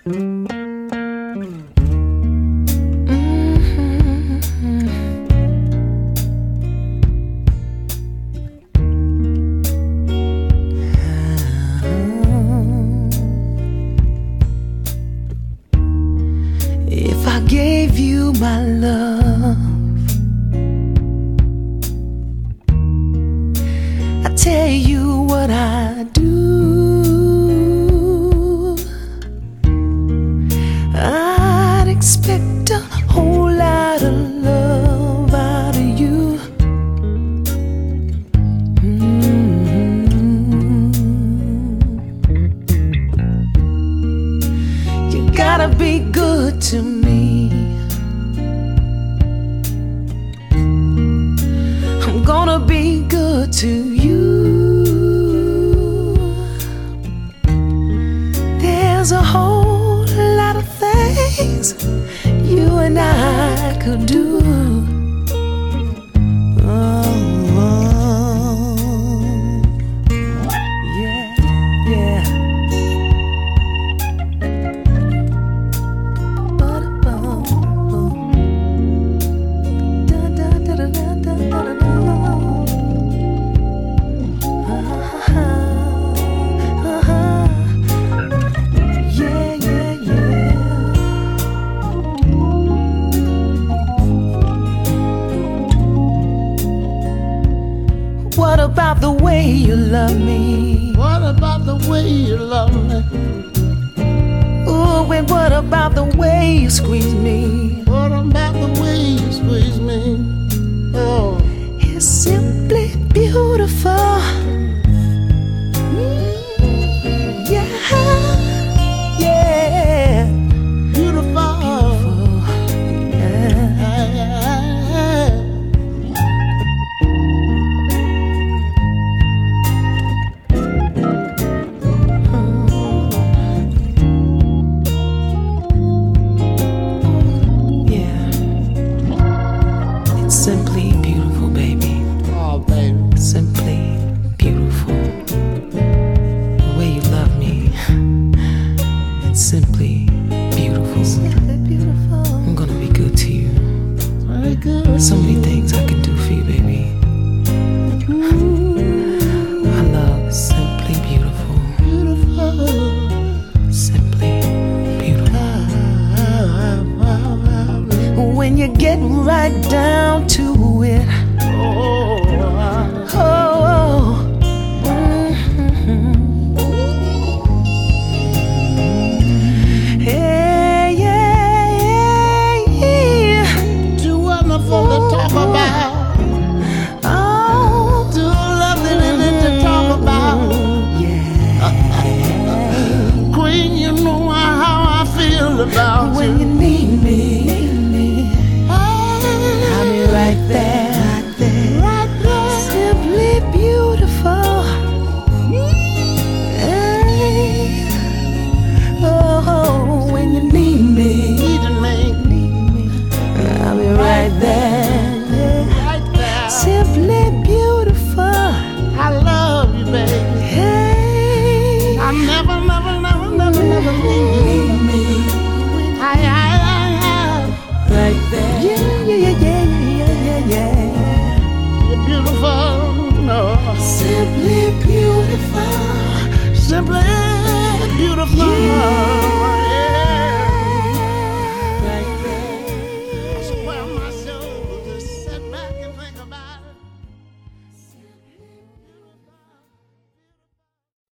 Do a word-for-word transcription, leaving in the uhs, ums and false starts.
If I gave you my love, I tell you what I do, I'd expect a whole lot of love out of you. Mm-hmm. You gotta be good to me. I'm gonna be good to you. There's a whole lot of things you and I could do. Oh, oh. Yeah, yeah. What about the way you love me? What about the way you love me? Ooh, and what about the way you squeeze me? What about the way you squeeze me? Oh, It's simply beautiful. Mm, yeah, yeah. beautiful. Beautiful, yeah. Simply beautiful, baby. Oh, baby. Simply beautiful. The way you love me, it's simply beautiful. Simply beautiful. I'm gonna be good to you. Very good. So many things I can do for you, baby. Our love is simply beautiful. Beautiful. Simply beautiful. When you get right down to